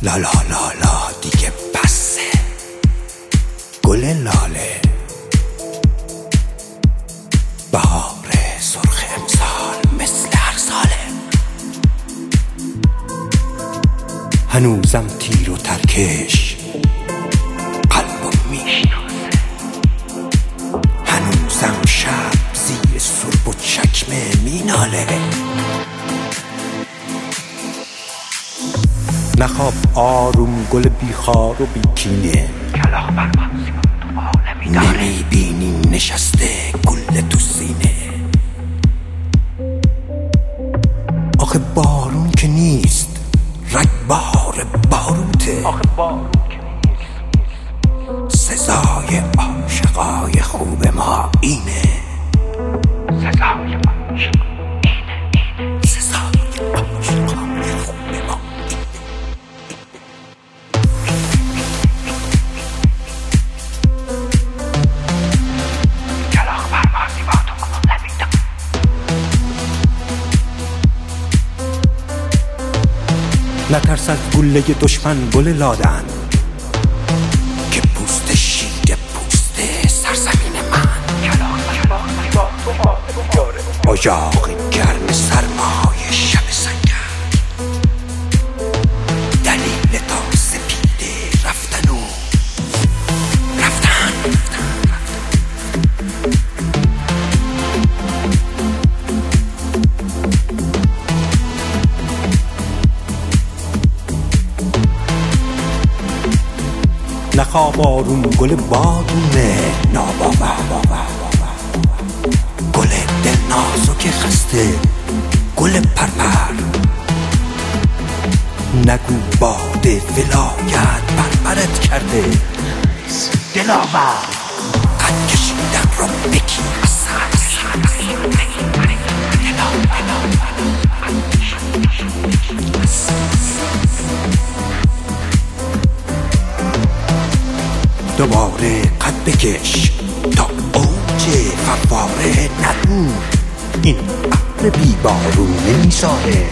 لا لا لا لا دیگه بسه گل لاله بهار سرخ امسال مثل هر ساله. هنوزم تیر و ترکش قلبم میشناسه، هنوزم شب زیر سرب و چکمه میناله. نخواب آروم گل بیخار و بیکینه، کلاغ برمانسی تو عالمی داره. نمیبینی نشسته گل تو سینه. آخه بارون که نیست رگبار باروته، آخه بارون که نیست سزای عاشقای خوب ما اینه. سزای عاشق اینه. سزای عاشقای خوب ما کلاغ برمانسی با تو عالمی داره. نترس از گله دشمن گل لادن که پوست شیر پوست سرزمین من. کلاغ برمانسی با تو عالمی داره. اجاق گرم سرمای شب سنگر، دلیل تا سپیده رفتن و رفتن. نخواب آروم گل بادونه ناباور، گل دل نازک خسته گل پرپر. نگو باد ولایت بربرت کرده دلاور، قد کشیدن رو بکی از سر. دوباره قد بکش تا اوج فواره. نگو این ابر بیبارونه میساره،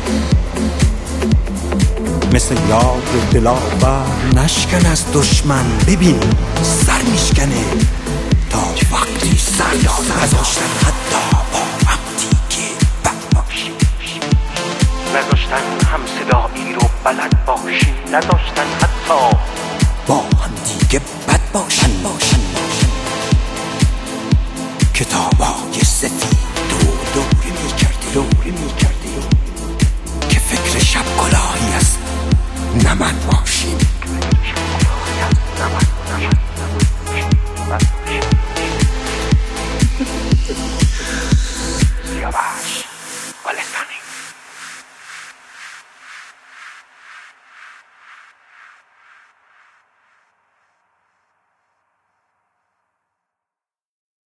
مثل یار دلاور نشکن از دشمن. ببین سر میشکنه تا وقتی سر نذاشتن حتی با هم دیگه بد باشی، نذاشتن هم صدایی رو بلد باشی، نذاشتن حتی با هم دیگه بد باشن. کتابای سفید دوری میکردی که فکر شب کلاهی است نه من.